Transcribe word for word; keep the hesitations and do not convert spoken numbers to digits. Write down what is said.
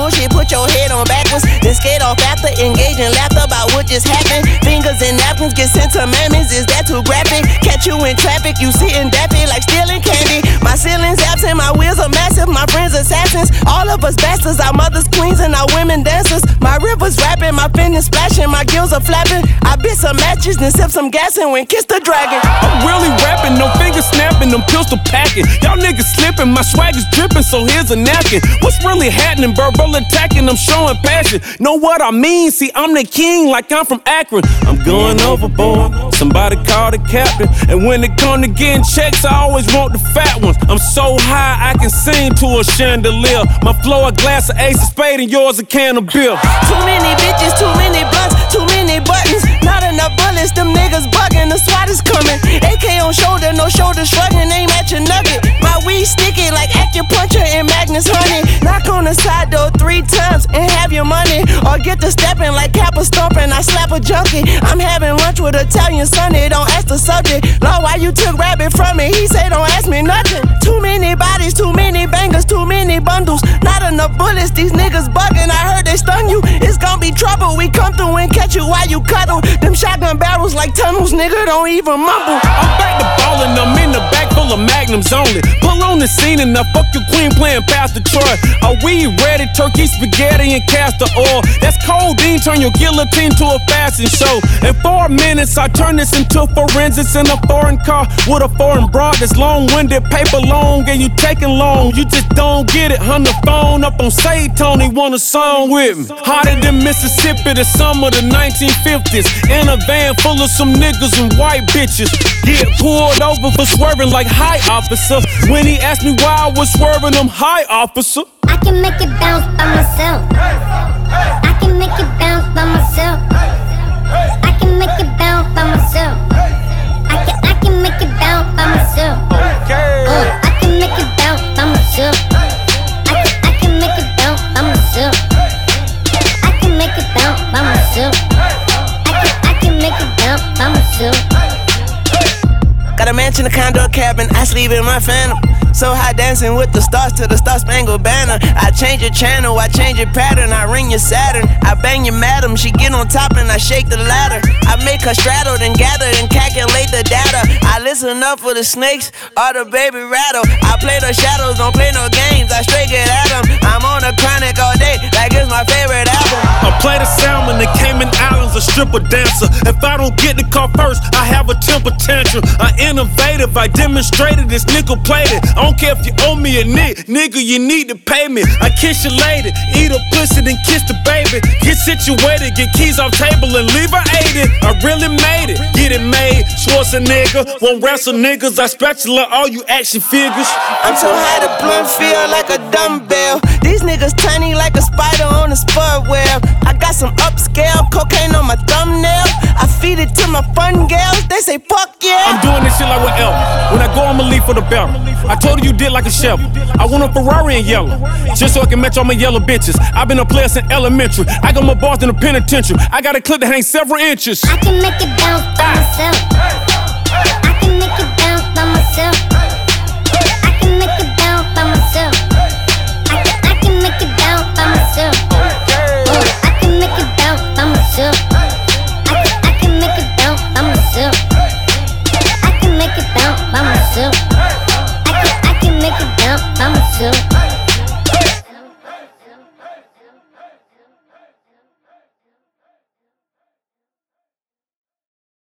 bullshit, put your head on backwards. Then skate off after engaging laughter about what just happened. Fingers and napkins get sent to mammies, is that too graphic? Catch you in traffic, you sitting daffy like stealing candy. My ceiling's absent, my wheels are massive, my friends assassins. All of us bastards, our mothers queens and our women dancers. My river's rapping, my fingers splashing, my gills are flapping. I bit some matches, then sip some gas and went kiss the dragon. I'm really rapping, no fingers snapping, them pistol packing. Y'all niggas slipping, my swag is dripping, so here's a napkin. What's really happening? Verbal attacking, I'm showing passion. Know what I mean? See, I'm the king like I'm from Akron. I'm going overboard, somebody call the captain. And when it come to getting checks, I always want the fat ones. I'm so high, I can sing to a chandelier. My flow a glass of Ace of Spade and yours a can of beer. Too many bitches, too many blunts, too many buttons. Not enough bullets, them niggas bugging, the SWAT is coming. A K on shoulder, no shoulder shrugging, aim at your nugget. My weed sticky like acupuncture and Magnus honey. Knock on the side door three times and have your money. Or get to stepping like Kappa stomping, I slap a junkie. I'm having lunch with Italian Sonny, don't ask the subject. Lord, why you took rabbit from me? He say don't ask me nothing. Too many bodies, too many bangers, too many bundles. Not enough bullets, these niggas bugging, I heard they stun you. It's gonna be trouble, we come through and catch you while you cuddle. Them shotgun barrels like tunnels, nigga, don't even mumble. I'm back to ballin', I'm in the back full of magnums only. Pull on the scene and I fuck your queen playing Pastor Troy. Are we ready? Turkey, spaghetti, and castor oil. That's codeine, turn your guillotine to a fashion show. In four minutes, I turn this into forensics in a foreign car with a foreign broad that's long-winded, paper long, and you taking long. You just don't get it. On the phone up on Say Tony, want a song with me. Hotter than Mississippi, the summer of the nineteen fifties. In a van full of some niggas and white bitches. Get pulled over for swerving like hi, officer. When he asked me why I was swerving, I'm hi, officer. I can make it bounce by myself. I can make it bounce by myself. I can make it bounce by myself. I can, I can make it bounce by myself. Okay. Uh, I can make it bounce by myself. I can, I can make it bounce by myself. I can make it bounce by myself. I can, I can make it bounce by myself. Got a mansion, a condo, a cabin, I sleep in my phantom. So high dancing with the stars to the Star Spangled Banner. I change your channel, I change your pattern, I ring your Saturn. I bang your madam, she get on top and I shake the ladder. I make her straddle, then gather and calculate the data. I listen up for the snakes or the baby rattle. I play the shadows, don't play no games, I straight get at them. I'm on a chronic all day, like it's my favorite album. I play the salmon, the Cayman Islands, a stripper dancer. If I don't get the car first, I have a temper tantrum. I innovative, I demonstrated this nickel plated. I don't care if you owe me a nick, nigga, you need to pay me. I kiss your lady, eat a pussy, then kiss the baby. Get situated, get keys off table and leave her aided. I really made it, get it made. Schwarzenegger, won't wrestle niggas. I spatula all you action figures. I'm so high the blunt feel like a dumbbell. These niggas tiny like a spider on a spud web. I got some upscale cocaine on my thumbnail. I feed it to my fun gals, they say fuck yeah. I'm doing this shit like with Elf. When I go, I'ma leave for the belt. I told her you did like a chef. I want a Ferrari in yellow, just so I can match all my yellow bitches. I've been a player since elementary. I got my bars in the penitentiary. I got a clip that hangs several inches. I can make it bounce by myself. I can make it bounce by myself. I can make it bounce by myself. I can, I can make it bounce by myself.